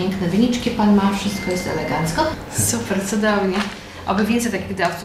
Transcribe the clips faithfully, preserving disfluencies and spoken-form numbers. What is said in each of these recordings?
piękne wyniczki pan ma, wszystko jest elegancko. Super, cudownie. Oby więcej takich dawców.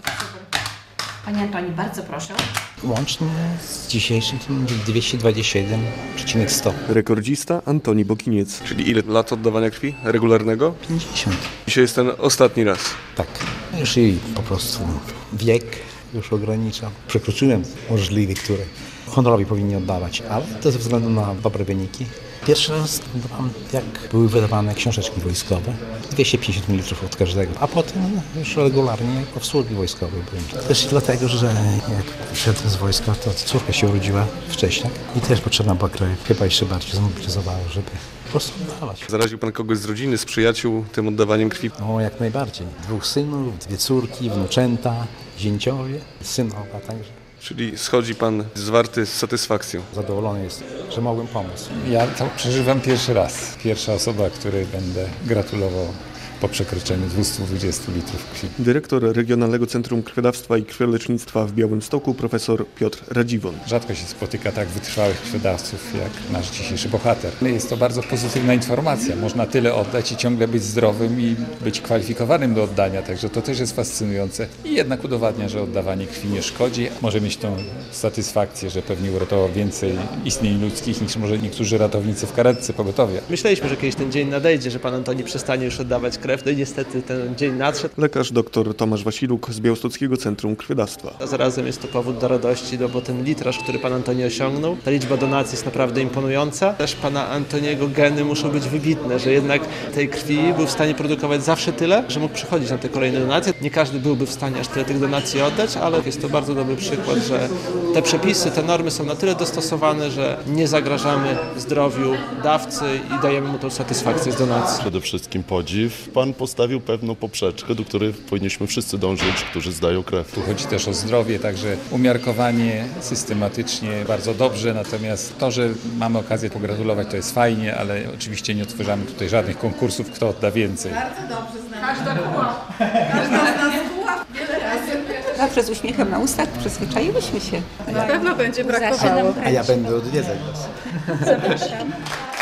Panie Antoni, bardzo proszę. Łącznie z dzisiejszym dwieście dwadzieścia jeden przecinek sto. Rekordzista Antoni Bokiniec. Czyli ile lat oddawania krwi regularnego? pięćdziesiąt. Dzisiaj jest ten ostatni raz. Tak. Już i po prostu wiek już ogranicza. Przekroczyłem możliwy, który honorowi powinni oddawać, ale to ze względu na dobre wyniki. Pierwszy raz dawałem, jak były wydawane książeczki wojskowe, dwieście pięćdziesiąt mililitrów od każdego, a potem już regularnie jako w służbie wojskowej byłem. Też dlatego, że jak przyszedłem z wojska, to córka się urodziła wcześniej i też potrzebna była krew. Chyba jeszcze bardziej zmobilizowało, żeby po prostu oddawać. Zaraził pan kogoś z rodziny, z przyjaciół tym oddawaniem krwi? No, jak najbardziej. Dwóch synów, dwie córki, wnuczęta, zięciowie, synowa także. Czyli schodzi pan zwarty z satysfakcją. Zadowolony jestem, że mogłem pomóc. Ja to przeżywam pierwszy raz. Pierwsza osoba, której będę gratulował po przekroczeniu dwieście dwadzieścia litrów krwi. Dyrektor Regionalnego Centrum Krwiodawstwa i Krwiolecznictwa w Białymstoku, profesor Piotr Radziwon. Rzadko się spotyka tak wytrwałych krwiodawców jak nasz dzisiejszy bohater. Jest to bardzo pozytywna informacja. Można tyle oddać i ciągle być zdrowym i być kwalifikowanym do oddania, także to też jest fascynujące. I jednak udowadnia, że oddawanie krwi nie szkodzi. Może mieć tą satysfakcję, że pewnie uratował więcej istnień ludzkich niż może niektórzy ratownicy w karetce pogotowia. Myśleliśmy, że kiedyś ten dzień nadejdzie, że pan Antoni przestanie już oddawać krew, no i niestety ten dzień nadszedł. Lekarz dr Tomasz Wasiluk z Białostockiego Centrum Krwiodawstwa. A zarazem jest to powód do radości, no bo ten litraż, który pan Antoni osiągnął, ta liczba donacji jest naprawdę imponująca. Też pana Antoniego geny muszą być wybitne, że jednak tej krwi był w stanie produkować zawsze tyle, że mógł przychodzić na te kolejne donacje. Nie każdy byłby w stanie aż tyle tych donacji oddać, ale jest to bardzo dobry przykład, że te przepisy, te normy są na tyle dostosowane, że nie zagrażamy zdrowiu dawcy i dajemy mu tą satysfakcję z donacji. Przede wszystkim podziw. Pan postawił pewną poprzeczkę, do której powinniśmy wszyscy dążyć, którzy zdają krew. Tu chodzi też o zdrowie, także umiarkowanie, systematycznie, bardzo dobrze, natomiast to, że mamy okazję pogratulować, to jest fajnie, ale oczywiście nie otwieramy tutaj żadnych konkursów, kto odda więcej. Bardzo dobrze znamy. Każda kuła. Każda z nas kuła wiele razy. Zawsze z uśmiechem na ustach przyzwyczaiłyśmy się. Na pewno będzie brakowało. A ja będę odwiedzać was. Zapraszam.